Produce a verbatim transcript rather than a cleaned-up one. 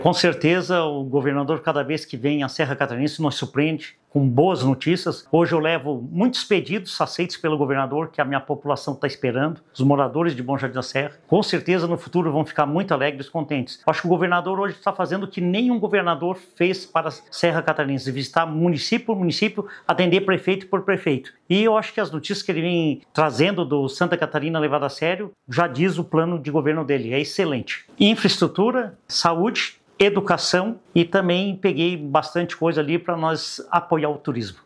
Com certeza, o governador, cada vez que vem à Serra Catarinense, nos surpreende com boas notícias. Hoje eu levo muitos pedidos aceitos pelo governador que a minha população está esperando, os moradores de Bom Jardim da Serra. Com certeza, no futuro vão ficar muito alegres e contentes. Acho que o governador hoje está fazendo o que nenhum governador fez para a Serra Catarinense, visitar município por município, atender prefeito por prefeito. E eu acho que as notícias que ele vem trazendo do Santa Catarina levado a sério, já diz o plano de governo dele, é excelente. Infraestrutura, saúde, educação, e também peguei bastante coisa ali para nós apoiar o turismo.